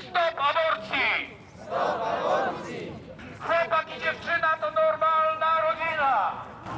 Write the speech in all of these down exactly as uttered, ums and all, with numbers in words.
Stop aborcji! Stop aborcji! Chłopak i dziewczyna to normalna rodzina!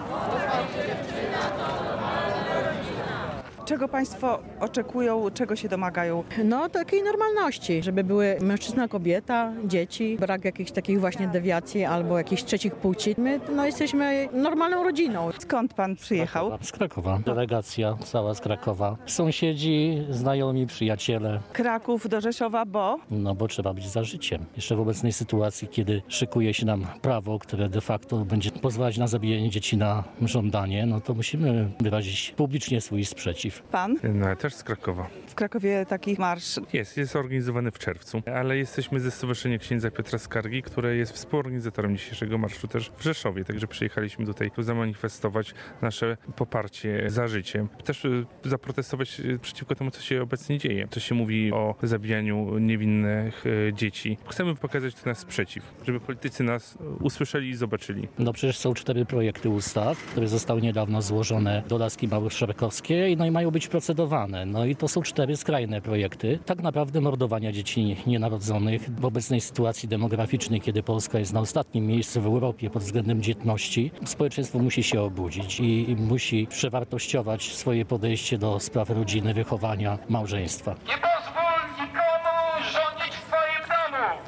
Czego Państwo oczekują, czego się domagają? No takiej normalności, żeby były mężczyzna, kobieta, dzieci, brak jakichś takich właśnie dewiacji albo jakichś trzecich płci. My no, jesteśmy normalną rodziną. Skąd Pan przyjechał? Z Krakowa. Delegacja cała z Krakowa. Sąsiedzi, znajomi, przyjaciele. Kraków do Rzeszowa, bo? No bo trzeba być za życiem. Jeszcze w obecnej sytuacji, kiedy szykuje się nam prawo, które de facto będzie pozwalać na zabijanie dzieci na żądanie, no to musimy wyrazić publicznie swój sprzeciw. Pan? No, też z Krakowa. W Krakowie taki marsz. Jest, jest organizowany w czerwcu, ale jesteśmy ze Stowarzyszenia Księdza Piotra Skargi, które jest współorganizatorem dzisiejszego marszu też w Rzeszowie, także przyjechaliśmy tutaj tu zamanifestować nasze poparcie za życiem. Też y, zaprotestować y, przeciwko temu, co się obecnie dzieje. Co się mówi o zabijaniu niewinnych y, dzieci. Chcemy pokazać tu nasz sprzeciw, żeby politycy nas usłyszeli i zobaczyli. No przecież są cztery projekty ustaw, które zostały niedawno złożone do laski Małgorzatowskiej, no i mają być procedowane. No i to są cztery skrajne projekty. Tak naprawdę mordowania dzieci nienarodzonych w obecnej sytuacji demograficznej, kiedy Polska jest na ostatnim miejscu w Europie pod względem dzietności, społeczeństwo musi się obudzić i, i musi przewartościować swoje podejście do spraw rodziny, wychowania, małżeństwa. Nie pozwól nikomu rządzić w twoim domu!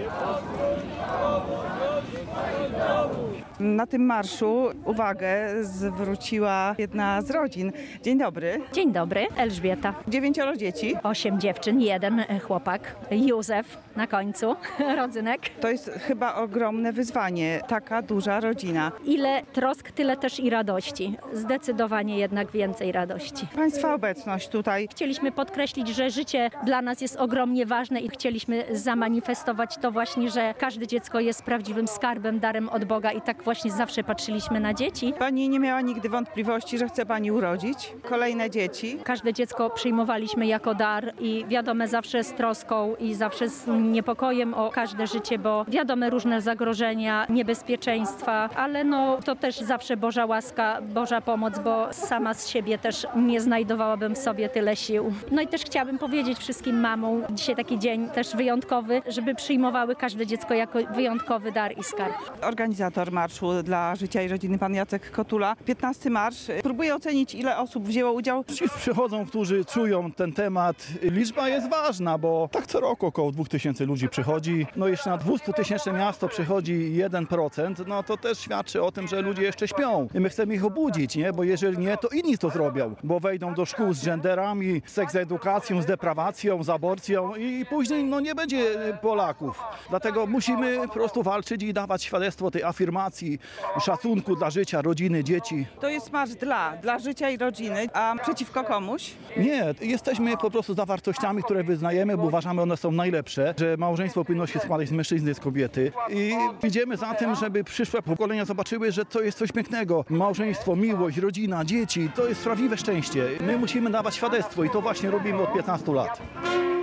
Na tym marszu uwagę zwróciła jedna z rodzin. Dzień dobry. Dzień dobry, Elżbieta. Dziewięcioro dzieci. Osiem dziewczyn, jeden chłopak, Józef na końcu, rodzynek. To jest chyba ogromne wyzwanie, taka duża rodzina. Ile trosk, tyle też i radości. Zdecydowanie jednak więcej radości. Państwa obecność tutaj. Chcieliśmy podkreślić, że życie dla nas jest ogromnie ważne i chcieliśmy zamanifestować to właśnie, że każde dziecko jest prawdziwym skarbem, darem od Boga i tak właśnie zawsze patrzyliśmy na dzieci. Pani nie miała nigdy wątpliwości, że chce Pani urodzić kolejne dzieci? Każde dziecko przyjmowaliśmy jako dar i wiadome zawsze z troską i zawsze z niepokojem o każde życie, bo wiadome różne zagrożenia, niebezpieczeństwa, ale no to też zawsze Boża łaska, Boża pomoc, bo sama z siebie też nie znajdowałabym w sobie tyle sił. No i też chciałabym powiedzieć wszystkim mamom, dzisiaj taki dzień też wyjątkowy, żeby przyjmowały każde dziecko jako wyjątkowy dar i skarb. Organizator Marszu dla Życia i Rodziny, pan Jacek Kotula. piętnasty marsz. Próbuję ocenić, ile osób wzięło udział. Ci przychodzą, którzy czują ten temat. Liczba jest ważna, bo tak co roku około dwóch tysięcy ludzi przychodzi. No jeśli na dwustutysięczne miasto przychodzi jeden procent, no to też świadczy o tym, że ludzie jeszcze śpią. I my chcemy ich obudzić, nie? Bo jeżeli nie, to inni to zrobią. Bo wejdą do szkół z genderami, z seksedukacją, z deprawacją, z aborcją i później no nie będzie Polaków. Dlatego musimy po prostu walczyć i dawać świadectwo tej afirmacji, szacunku dla życia, rodziny, dzieci. To jest marsz dla, dla życia i rodziny, a przeciwko komuś? Nie, jesteśmy po prostu za wartościami, które wyznajemy, bo uważamy, one są najlepsze, że małżeństwo powinno się składać z mężczyzny i z kobiety. I idziemy za tym, żeby przyszłe pokolenia zobaczyły, że to jest coś pięknego. Małżeństwo, miłość, rodzina, dzieci, to jest prawdziwe szczęście. My musimy dawać świadectwo i to właśnie robimy od piętnastu lat.